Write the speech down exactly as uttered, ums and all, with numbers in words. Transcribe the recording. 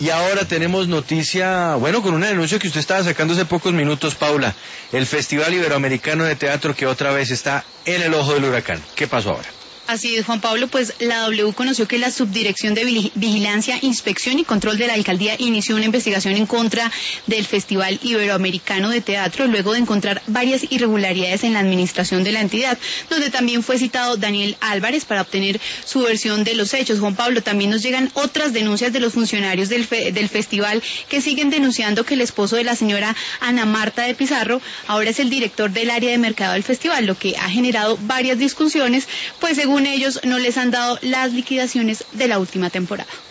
Y ahora tenemos noticia, bueno, con una denuncia que usted estaba sacando hace pocos minutos, Paula. El Festival Iberoamericano de Teatro que otra vez está en el ojo del huracán. ¿Qué pasó ahora? Así es, Juan Pablo, pues la W conoció que la Subdirección de Vigilancia, Inspección y Control de la Alcaldía inició una investigación en contra del Festival Iberoamericano de Teatro, luego de encontrar varias irregularidades en la administración de la entidad, donde también fue citado Daniel Álvarez para obtener su versión de los hechos. Juan Pablo, también nos llegan otras denuncias de los funcionarios del, fe, del festival que siguen denunciando que el esposo de la señora Ana Marta de Pizarro ahora es el director del área de mercado del festival, lo que ha generado varias discusiones, pues según ellos no les han dado las liquidaciones de la última temporada.